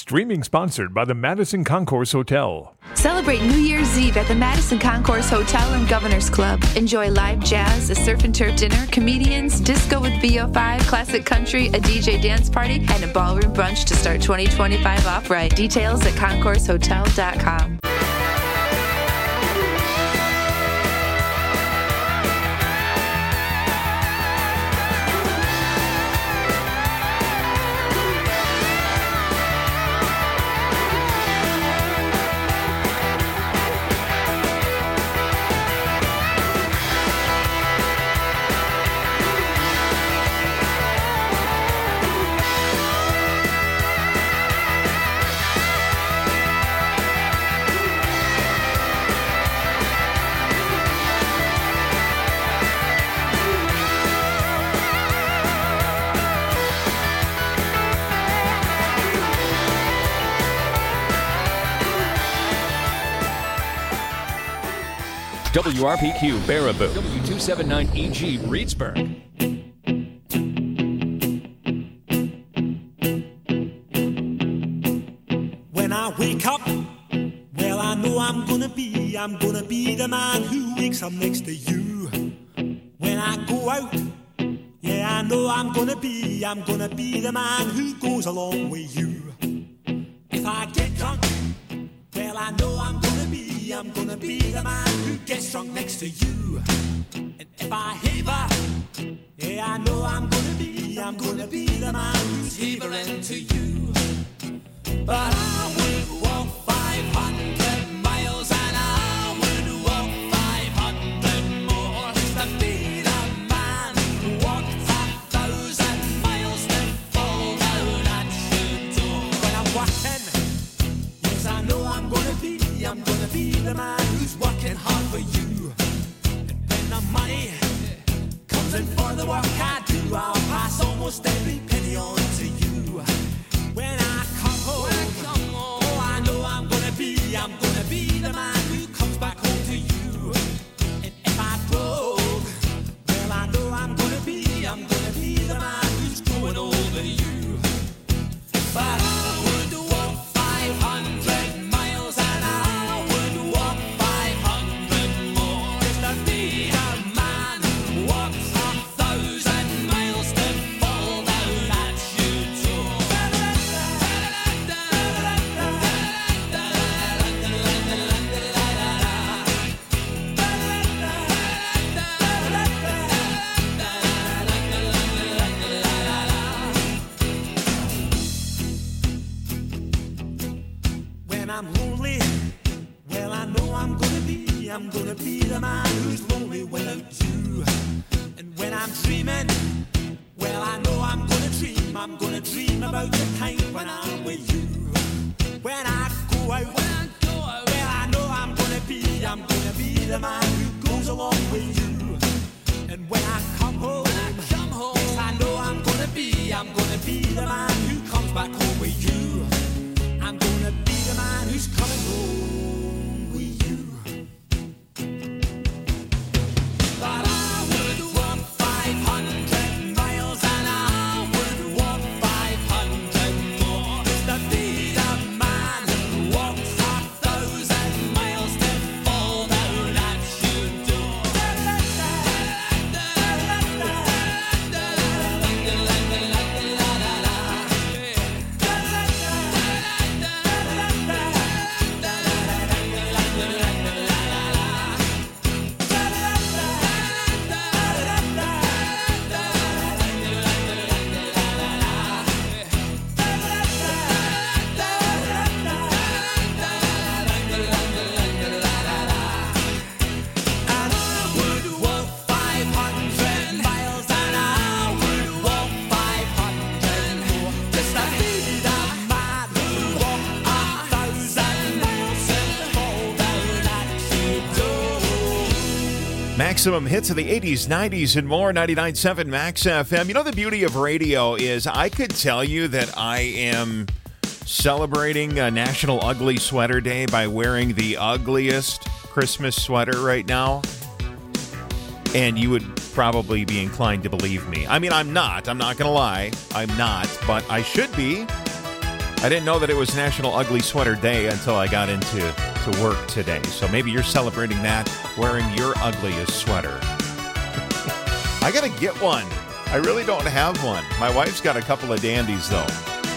Streaming sponsored by the Madison Concourse Hotel. Celebrate New Year's Eve at the Madison Concourse Hotel and Governor's Club. Enjoy live jazz, a surf and turf dinner, comedians, disco with VO5, classic country, a DJ dance party, and a ballroom brunch to start 2025 off right. Details at concoursehotel.com. WRPQ Baraboo, W279EG Reedsburg. When I wake up, well, I know I'm gonna be the man who wakes up next to you. When I go out, yeah, I know I'm gonna be the man who goes along with you. If I get drunk, well, I know I'm gonna be the man who gets drunk next to you. And if I haver, yeah, I know I'm gonna be the man who's havering to you. But I would walk 500 miles and I would walk 500 more just to be the man who walked 1,000 miles to fall down at your door. When I'm walking, yes, I know I'm gonna be the man who's working hard for you. And when the money comes in for the work I do, I'll pass almost every penny on to you. When I come home, oh, I know I'm gonna be the man who comes back home to you. And if I broke, well, I know I'm gonna be the man who's growing over you. But I would walk 500 miles and I would walk 500 more just to be the man who walks 1,000 miles to fall down at your door. When I'm lonely, well, I know I'm gonna be the man who's lonely without you. And when I'm dreaming, well, I know I'm gonna dream about the time when I'm with you. When I go out, well, I know I'm gonna be the man who goes along with you. And when I come home, yes, I know I'm gonna be the man who comes back home with you. I'm gonna be the man who's coming home with you. But I would walk 500 miles and I would walk 500 more just to be the man who walks 1,000 miles to fall down at your door. Maximum hits of the 80s, 90s, and more. 99.7 Max FM. You know, the beauty of radio is I could tell you that I am celebrating National Ugly Sweater Day by wearing the ugliest Christmas sweater right now, and you would probably be inclined to believe me. I mean, I'm not going to lie. I'm not, but I should be. I didn't know that it was National Ugly Sweater Day until I got into work today. So maybe you're celebrating that wearing your ugliest sweater. I got to get one. I really don't have one. My wife's got a couple of dandies, though.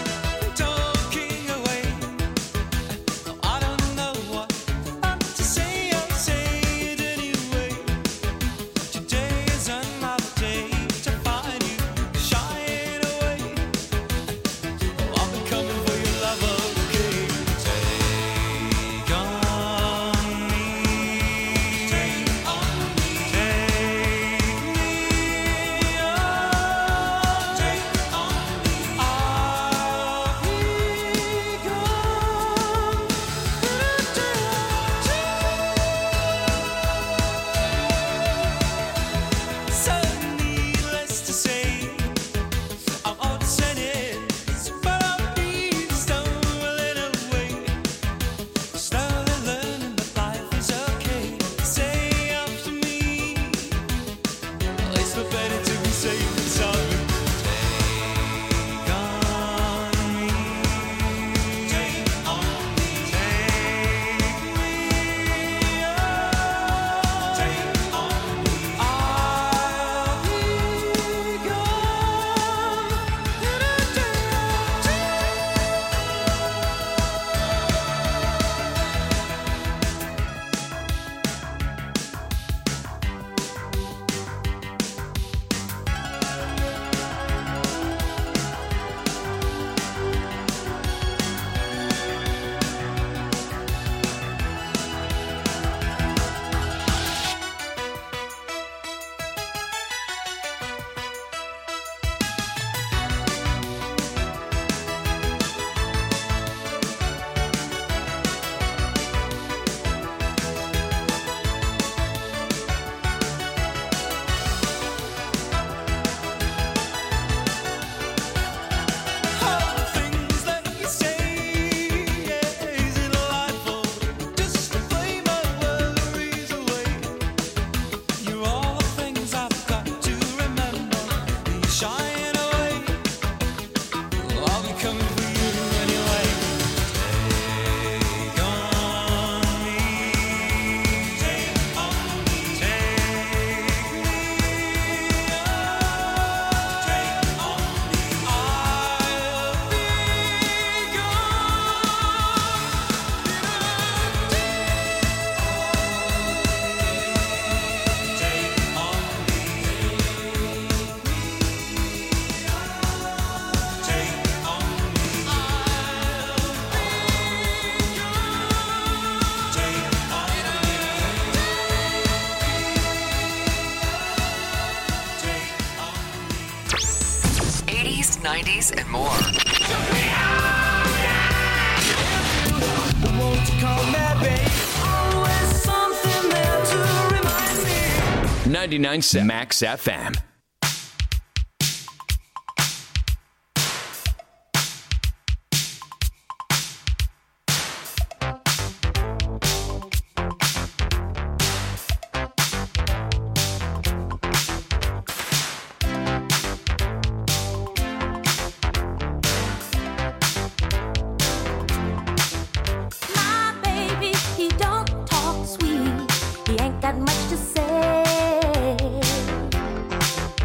And more. 99.7 Max FM. He ain't got much to say.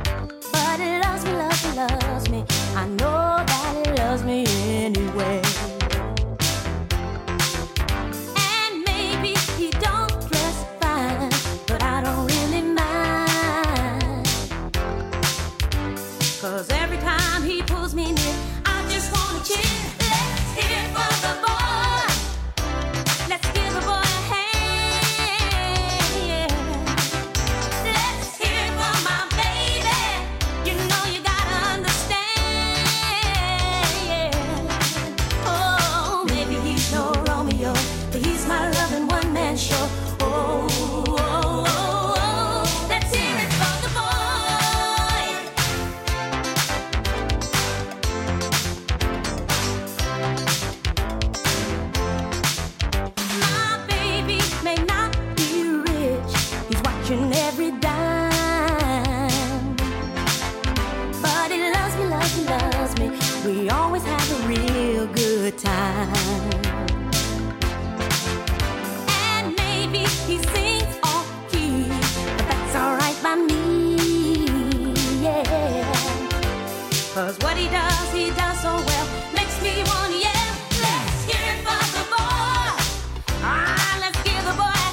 And maybe he sings off key, but that's alright by me, yeah. 'Cause what he does so well, makes me want, yeah. Let's hear it for the boy. Let's give the boy a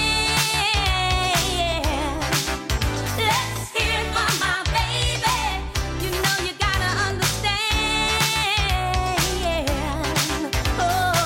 hand. Let's hear it for my baby. You know you gotta understand. Oh,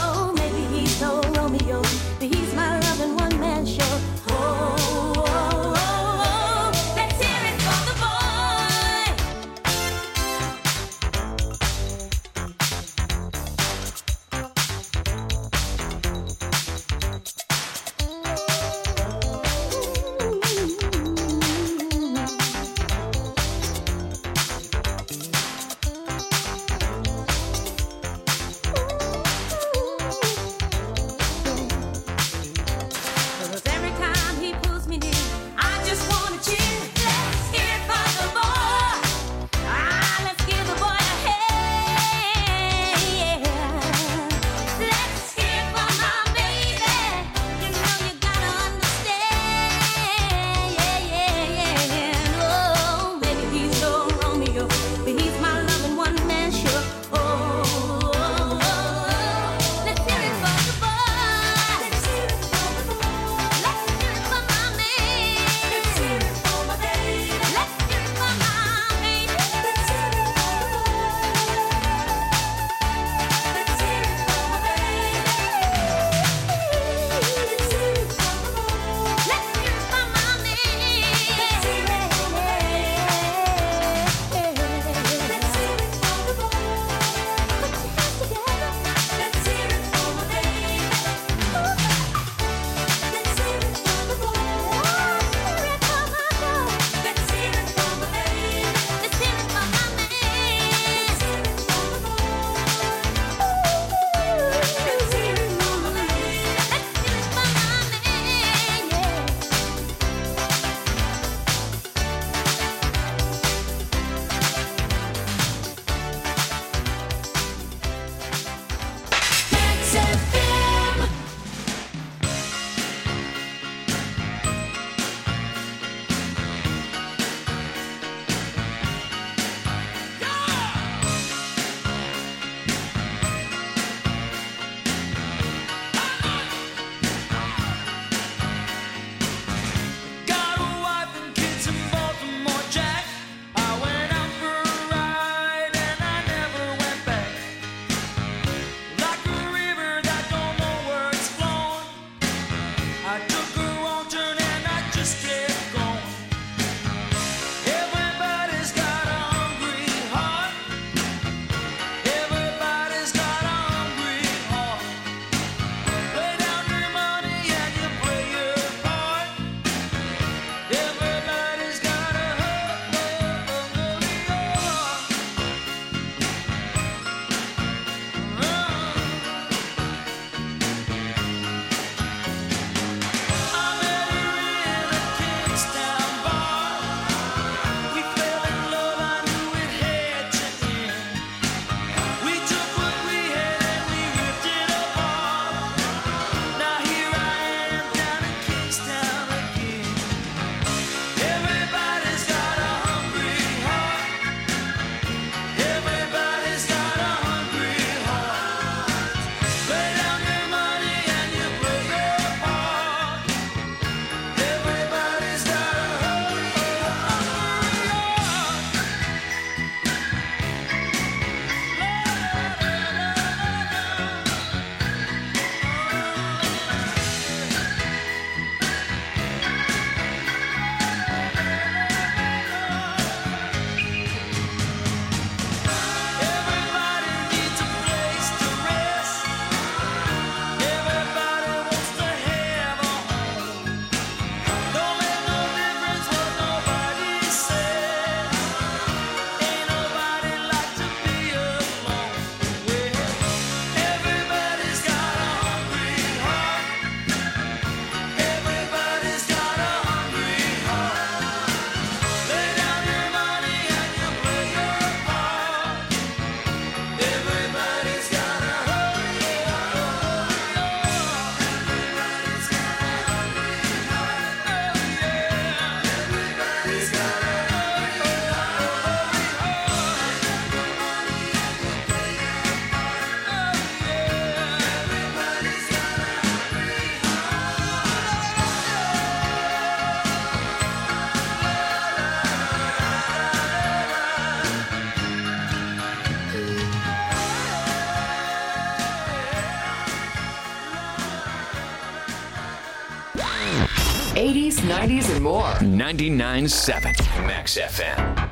80s, 90s, and more. 99.7 Max FM.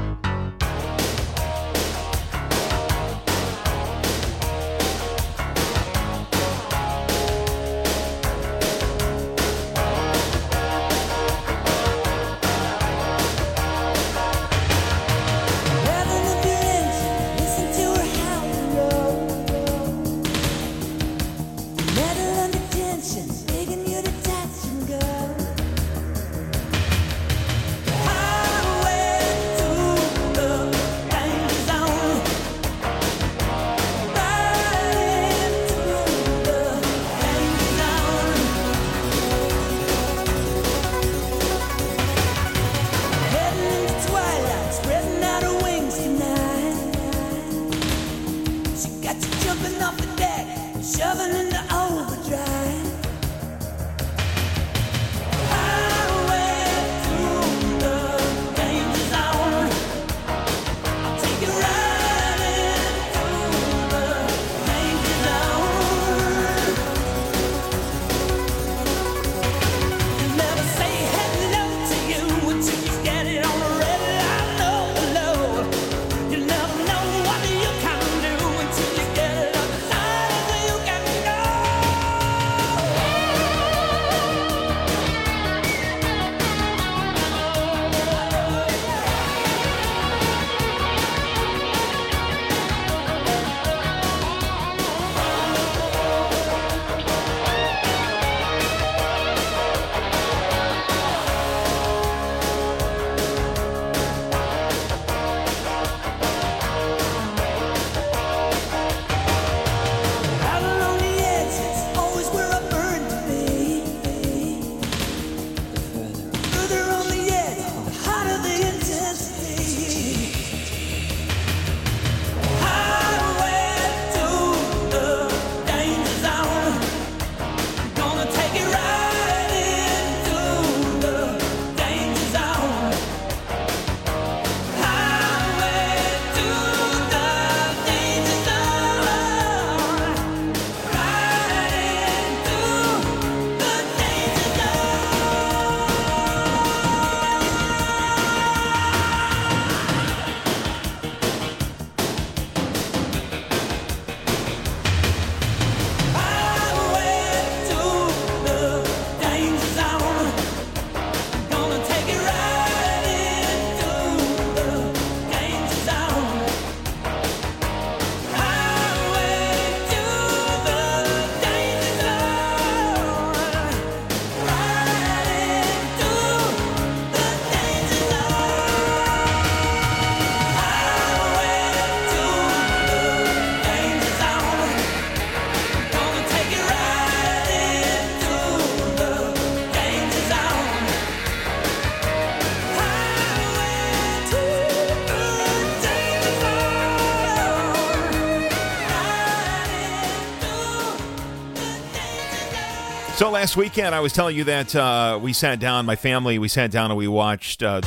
So last weekend, I was telling you that we sat down, my family, we sat down and we watched the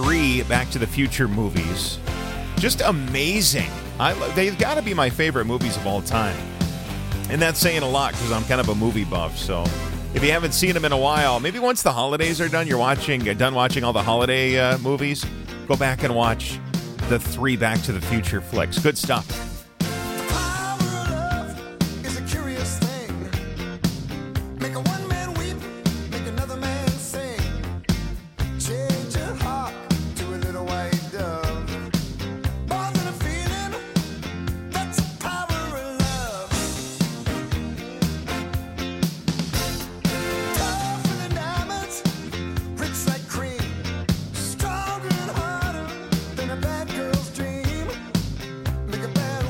3 Back to the Future movies. Just amazing. They've got to be my favorite movies of all time. And that's saying a lot because I'm kind of a movie buff. So if you haven't seen them in a while, maybe once the holidays are done, you're done watching all the holiday movies, go back and watch the 3 Back to the Future flicks. Good stuff. Stronger and harder than a bad girl's dream. Make a bad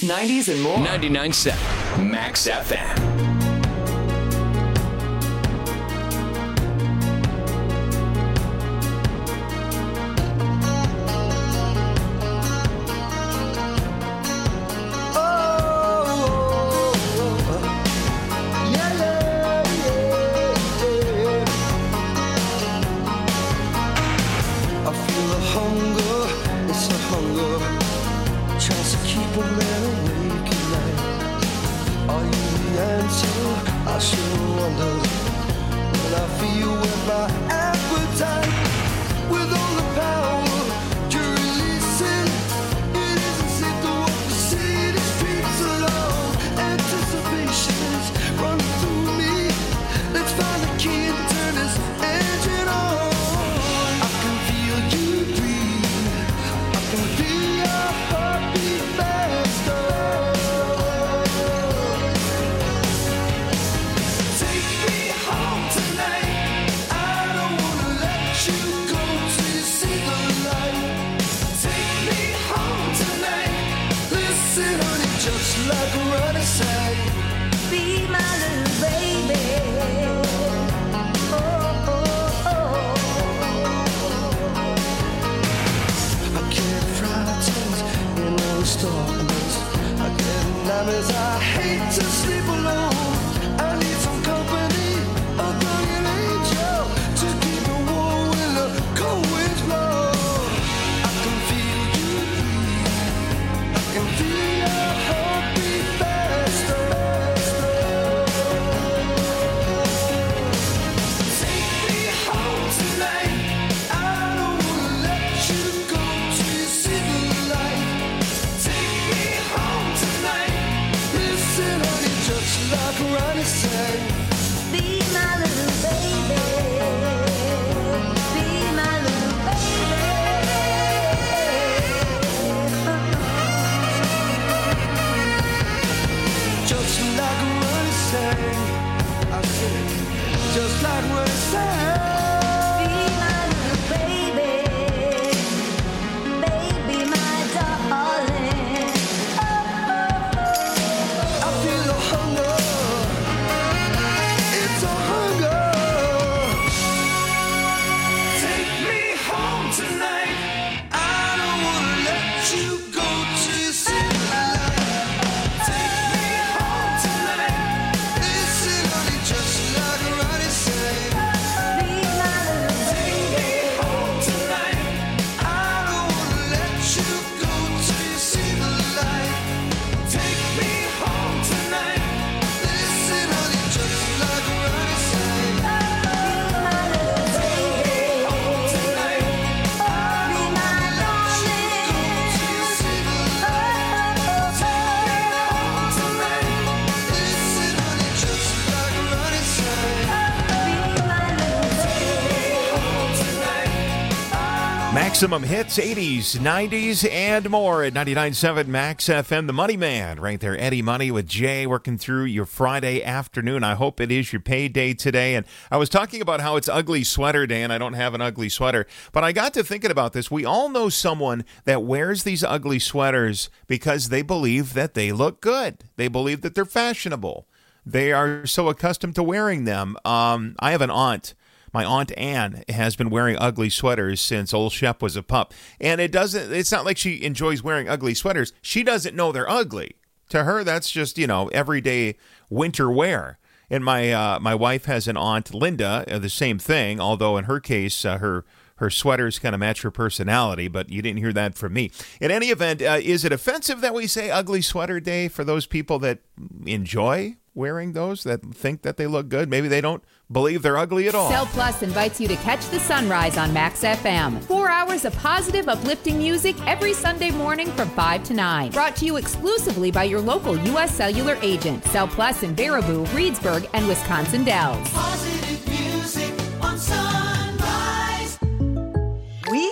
90s, and more. 99.7 Max FM. Maximum hits, 80s, 90s, and more at 99.7 Max FM. The Money Man right there. Eddie Money with Jay working through your Friday afternoon. I hope it is your payday today. And I was talking about how it's ugly sweater day, and I don't have an ugly sweater. But I got to thinking about this. We all know someone that wears these ugly sweaters because they believe that they look good. They believe that they're fashionable. They are so accustomed to wearing them. I have an aunt. My Aunt Ann has been wearing ugly sweaters since old Shep was a pup. And it's not like she enjoys wearing ugly sweaters. She doesn't know they're ugly. To her, that's just, everyday winter wear. And my wife has an aunt, Linda, the same thing, although in her case, her sweaters kind of match her personality, but you didn't hear that from me. In any event, is it offensive that we say ugly sweater day for those people that enjoy wearing those, that think that they look good? Maybe they don't believe they're ugly at all. Cell Plus invites you to catch the sunrise on Max FM. 4 hours of positive, uplifting music every Sunday morning from 5 to 9. Brought to you exclusively by your local U.S. Cellular agent. Cell Plus in Baraboo, Reedsburg, and Wisconsin Dells. Positive music on Sunrise. We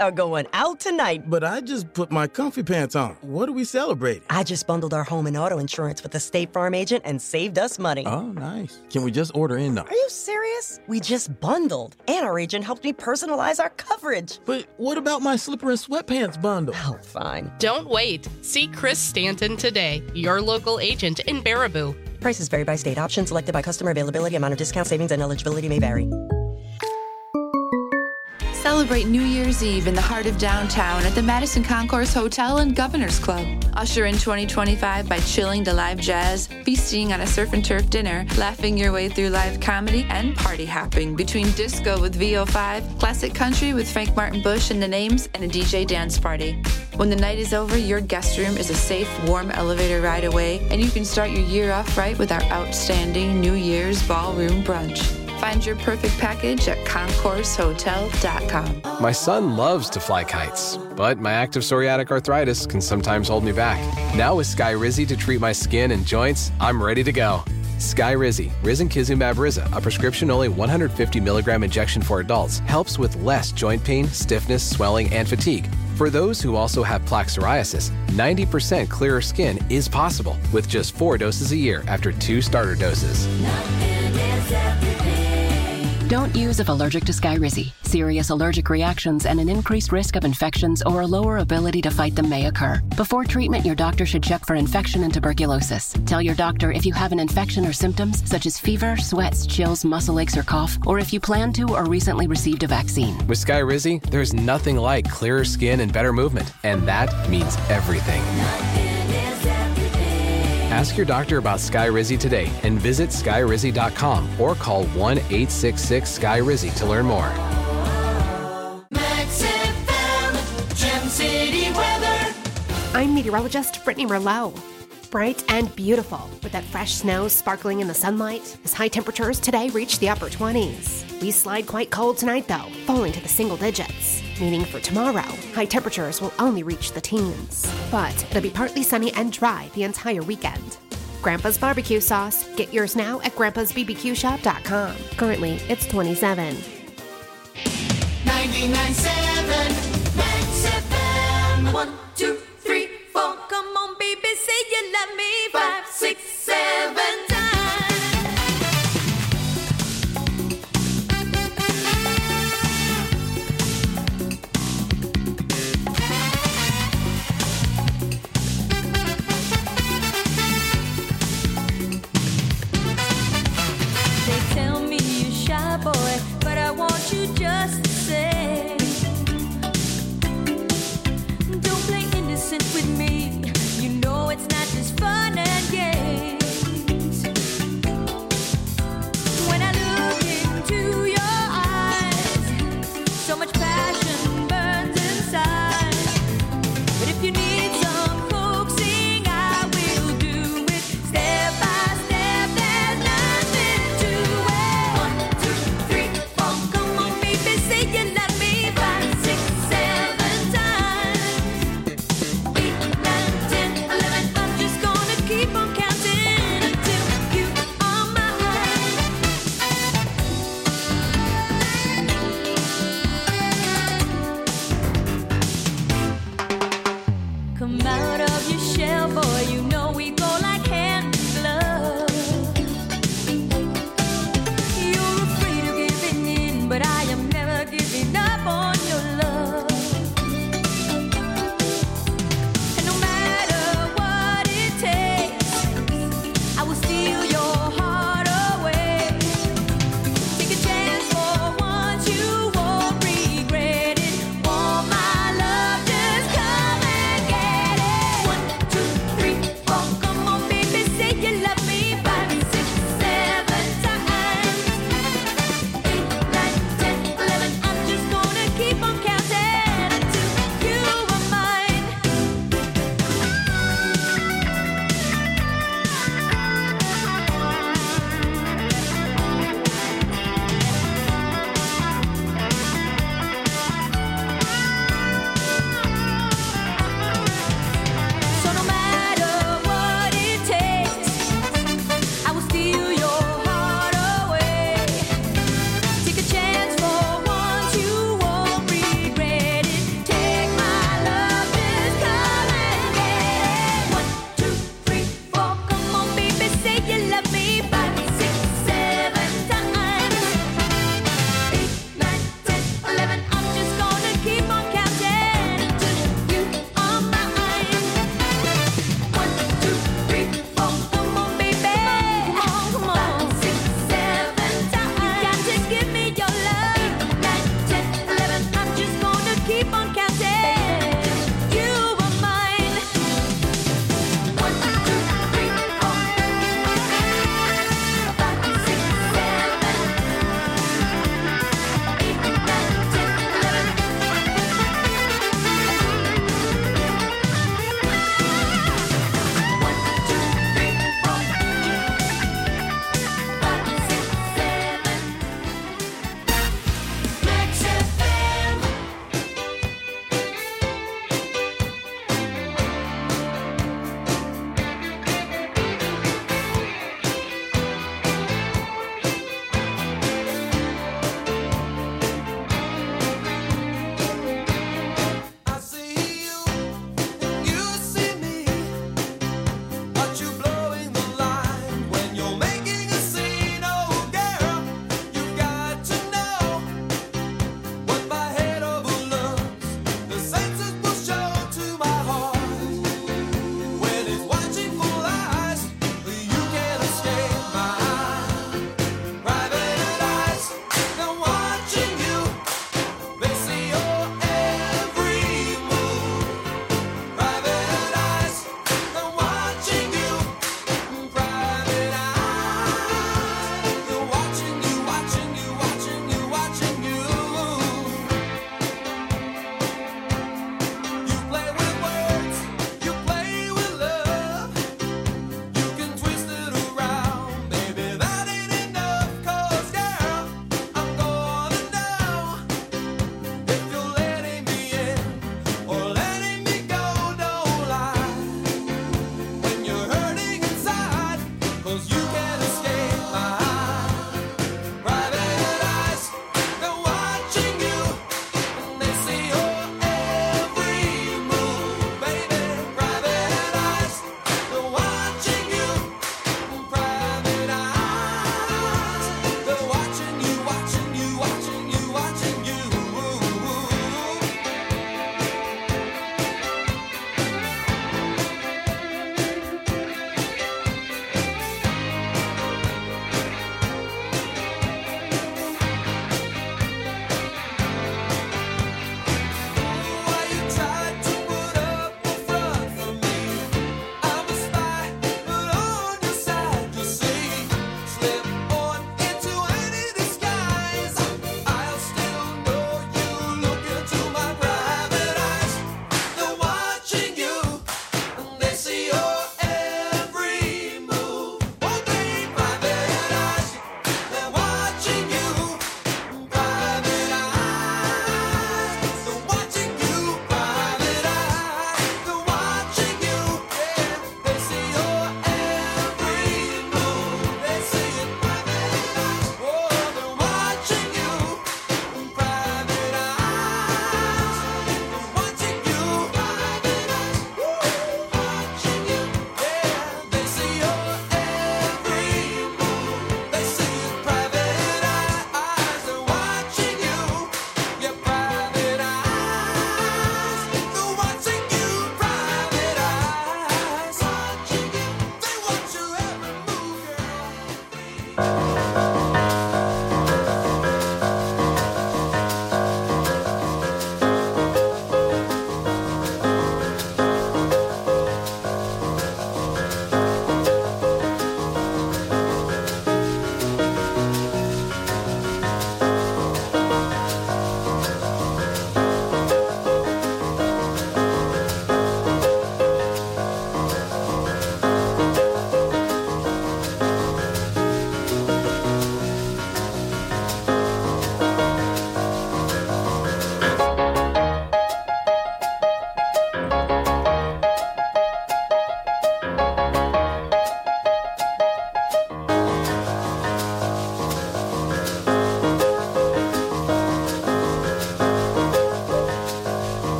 are going out tonight. But I just put my comfy pants on. What are we celebrating? I just bundled our home and auto insurance with the State Farm agent and saved us money. Oh, nice. Can we just order in now? Are you serious? We just bundled. And our agent helped me personalize our coverage. But what about my slipper and sweatpants bundle? Oh, fine. Don't wait. See Chris Stanton today, your local agent in Baraboo. Prices vary by state. Options selected by customer availability, amount of discount, savings, and eligibility may vary. Celebrate New Year's Eve in the heart of downtown at the Madison Concourse Hotel and Governor's Club. Usher in 2025 by chilling to live jazz, feasting on a surf and turf dinner, laughing your way through live comedy, and party hopping between disco with VO5, classic country with Frank Martin Bush and the Names, and a DJ dance party. When the night is over, your guest room is a safe, warm elevator ride away, and you can start your year off right with our outstanding New Year's ballroom brunch. Find your perfect package at concoursehotel.com. My son loves to fly kites, but my active psoriatic arthritis can sometimes hold me back. Now with Skyrizi to treat my skin and joints, I'm ready to go. Skyrizi, Risankizumab Riza, a prescription-only 150 milligram injection for adults, helps with less joint pain, stiffness, swelling, and fatigue. For those who also have plaque psoriasis, 90% clearer skin is possible with just 4 doses a year after 2 starter doses. Don't use if allergic to Skyrizi. Serious allergic reactions and an increased risk of infections or a lower ability to fight them may occur. Before treatment, your doctor should check for infection and tuberculosis. Tell your doctor if you have an infection or symptoms such as fever, sweats, chills, muscle aches, or cough, or if you plan to or recently received a vaccine. With Skyrizi, there's nothing like clearer skin and better movement, and that means everything. Ask your doctor about Skyrizi today and visit Skyrizi.com or call 1-866-SKY-RIZI to learn more. Max FM, Gem City weather. I'm meteorologist Brittany Merlot. Bright and beautiful, with that fresh snow sparkling in the sunlight, as high temperatures today reach the upper 20s. We slide quite cold tonight, though, falling to the single digits. Meaning for tomorrow, high temperatures will only reach the teens. But it'll be partly sunny and dry the entire weekend. Grandpa's Barbecue Sauce. Get yours now at grandpa'sbbqshop.com. Currently, it's $27. 99.7 Max FM. 1, 2, 3, 4. Come on, baby, say you love me. 5, 6, 7 times. Boy, but I want you just to say, don't play innocent with me. You know it's not just fun and games.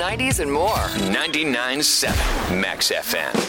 90s, and more. 99.7 Max FM.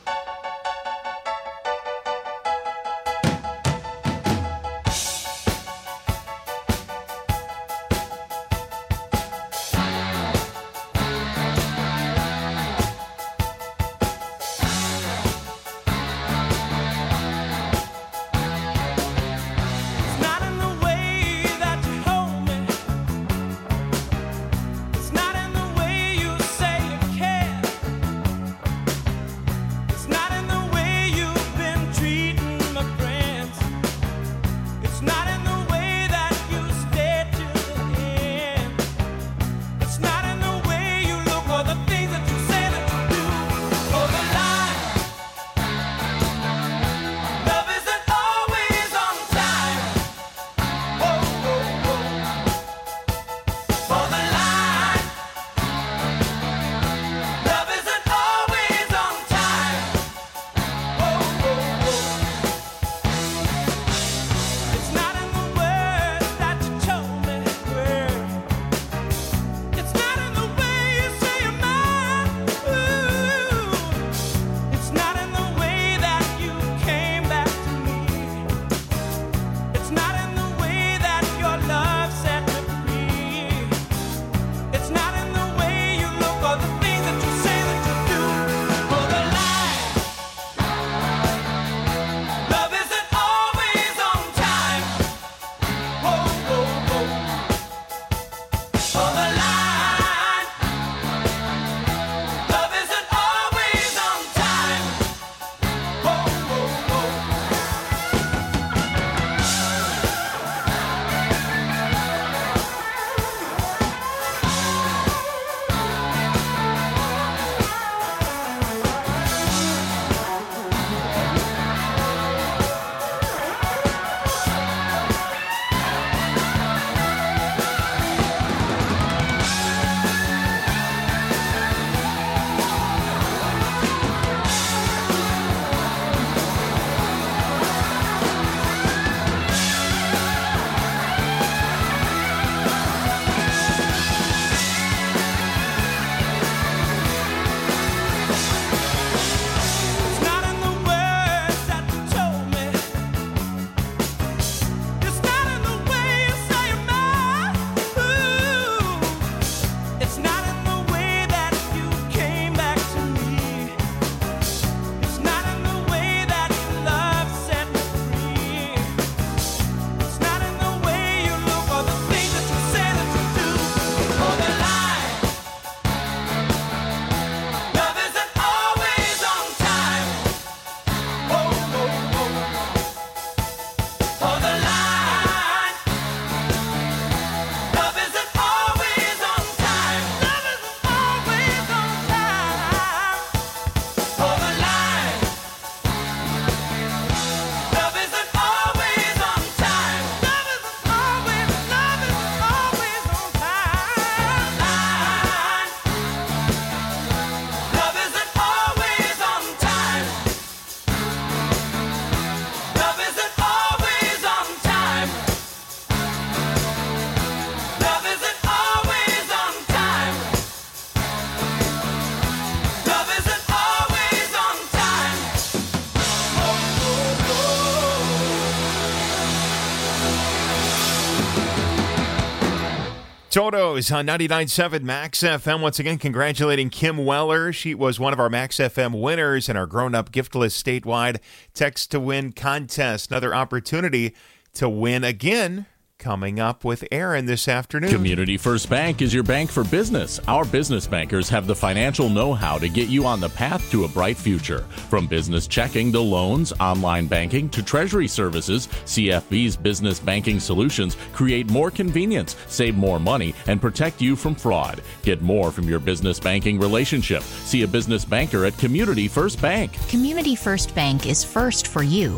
Toto's on 99.7 Max FM. Once again, congratulating Kim Weller. She was one of our Max FM winners in our grown-up giftless statewide text to win contest. Another opportunity to win again coming up with Aaron this afternoon. Community First Bank is your bank for business. Our business bankers have the financial know-how to get you on the path to a bright future. From business checking to loans, online banking to treasury services, CFB's business banking solutions create more convenience, save more money, and protect you from fraud. Get more from your business banking relationship. See a business banker at Community First Bank. Community First Bank is first for you.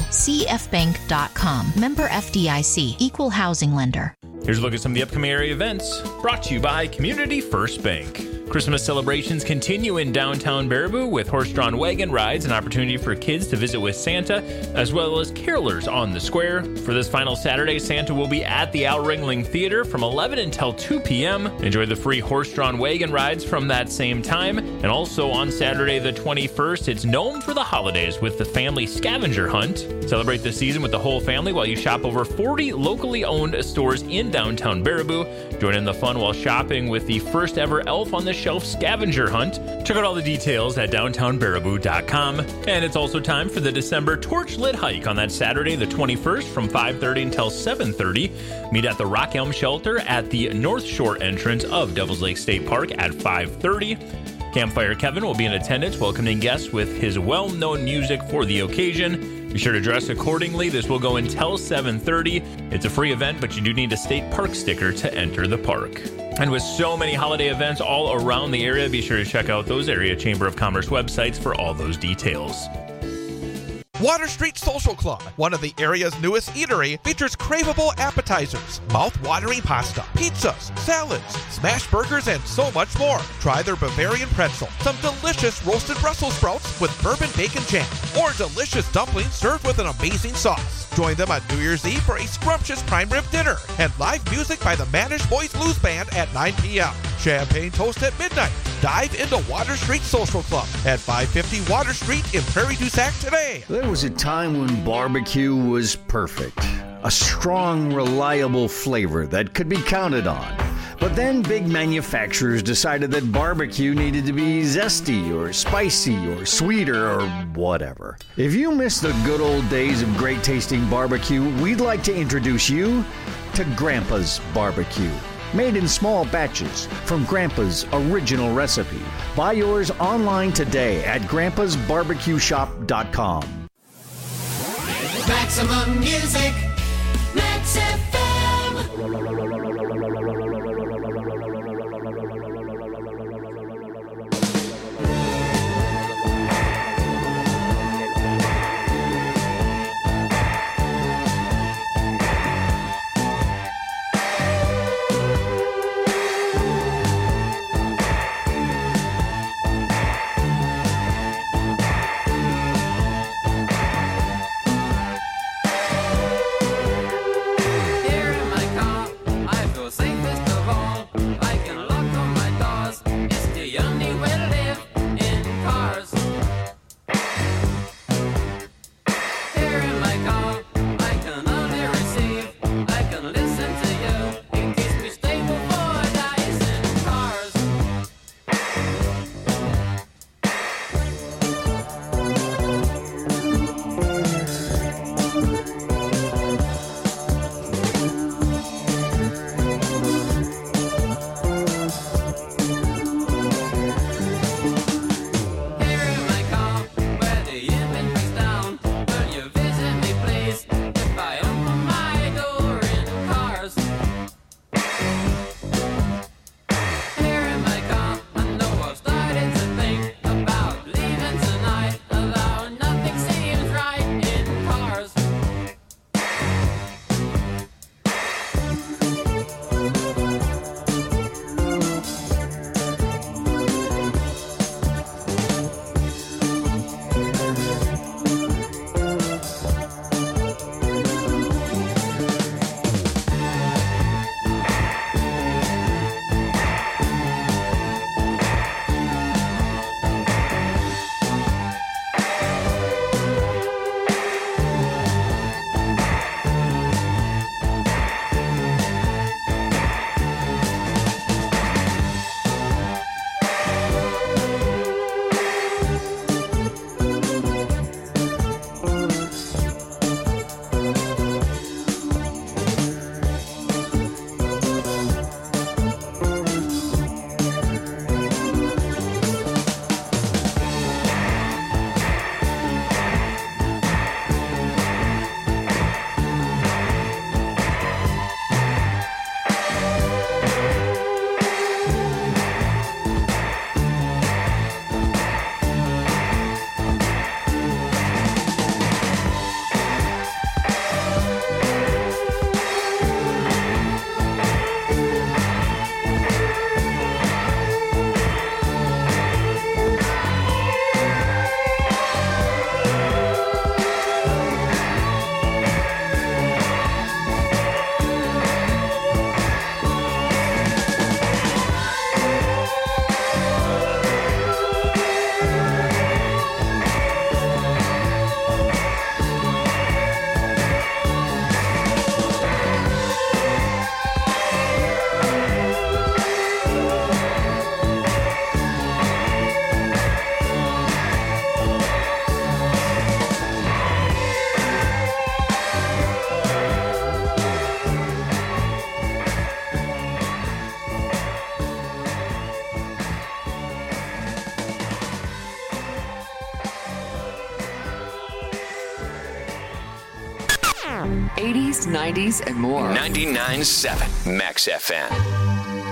CFbank.com. Member FDIC. Equal housing lender. Here's a look at some of the upcoming area events brought to you by Community First Bank. Christmas celebrations continue in downtown Baraboo with horse-drawn wagon rides, an opportunity for kids to visit with Santa, as well as carolers on the square. For this final Saturday, Santa will be at the Al Ringling Theater from 11 until 2 p.m. Enjoy the free horse-drawn wagon rides from that same time. And also on Saturday the 21st, it's Gnome for the Holidays with the family scavenger hunt. Celebrate the season with the whole family while you shop over 40 locally owned stores in downtown Baraboo. Join in the fun while shopping with the first ever Elf on the Shelf scavenger hunt. Check out all the details at downtownbaraboo.com. And it's also time for the December torch lit hike on that Saturday the 21st from 5:30 until 7:30. Meet at the Rock Elm Shelter at the North Shore entrance of Devils Lake State Park at 5:30. Campfire Kevin will be in attendance welcoming guests with his well-known music for the occasion. Be sure to dress accordingly. This will go until 7:30. It's a free event, but you do need a state park sticker to enter the park. And with so many holiday events all around the area, be sure to check out those area Chamber of Commerce websites for all those details. Water Street Social Club, one of the area's newest eatery, features craveable appetizers, mouth-watering pasta, pizzas, salads, smash burgers, and so much more. Try their Bavarian pretzel, some delicious roasted Brussels sprouts with bourbon bacon jam, or delicious dumplings served with an amazing sauce. Join them on New Year's Eve for a scrumptious prime rib dinner and live music by the Manish Boys Blues Band at 9 p.m. Champagne toast at midnight. Dive into Water Street Social Club at 550 Water Street in Prairie du Sac today. There was a time when barbecue was perfect. A strong, reliable flavor that could be counted on. But then big manufacturers decided that barbecue needed to be zesty or spicy or sweeter or whatever. If you miss the good old days of great tasting barbecue, we'd like to introduce you to Grandpa's Barbecue. Made in small batches from Grandpa's original recipe. Buy yours online today at grandpasbarbecueshop.com. Maximum Music, Max FM. Here in my car, I 80s, 90s, and more. 99.7 Max FM.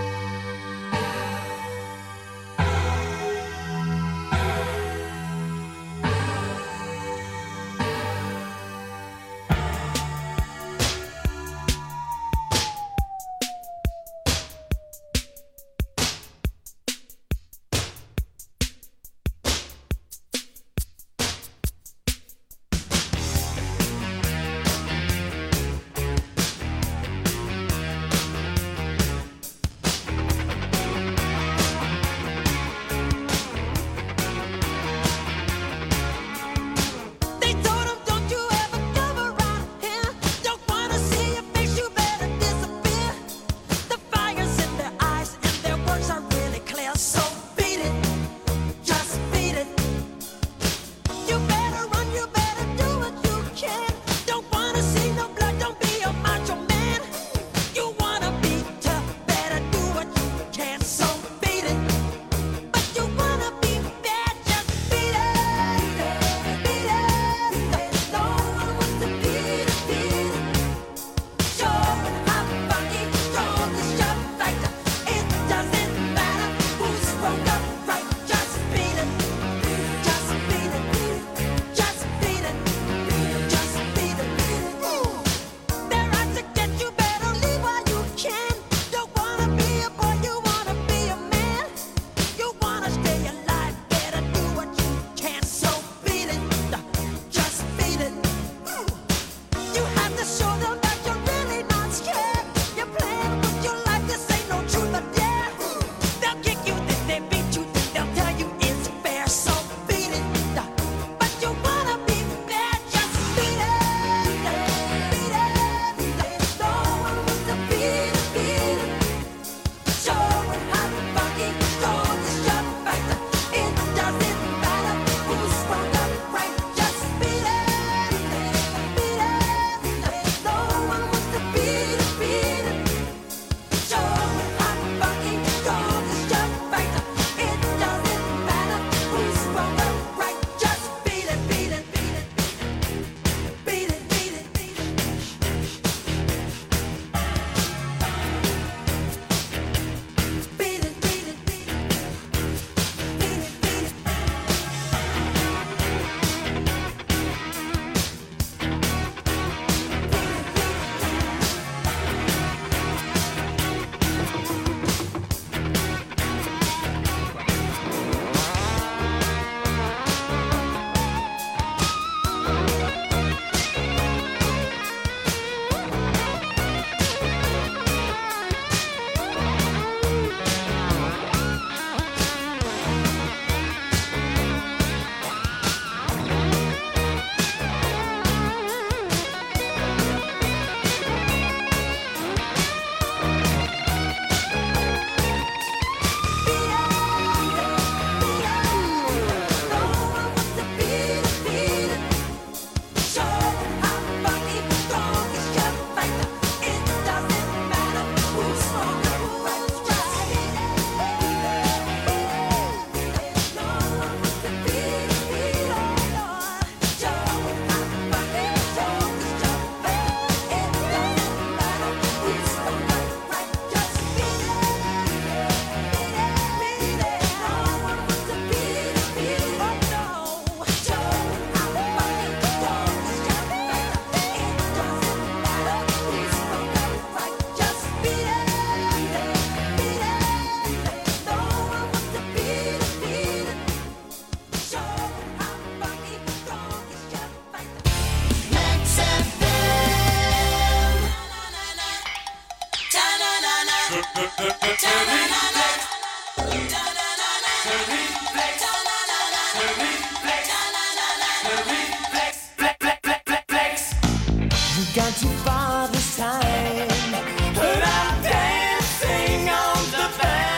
Gone too far this time, but I'm dancing on the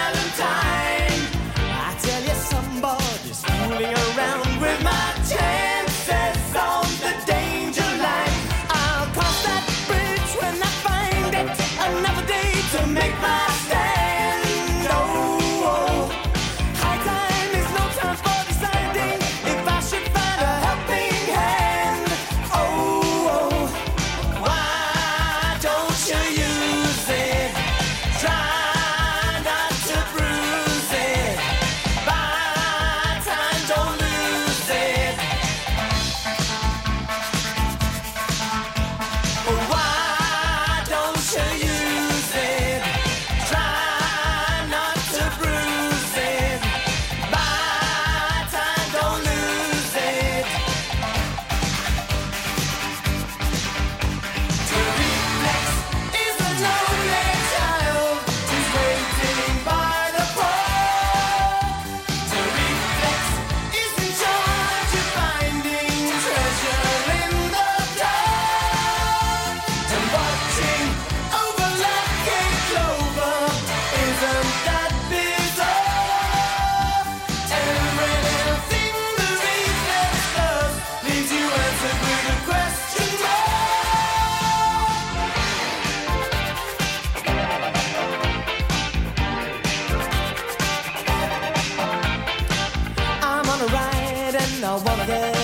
Valentine. I tell you, somebody's fooling around with my chances on the danger line. I'll cross that bridge when I find it. Another day to make my stand. Oh, high time is no I wanna get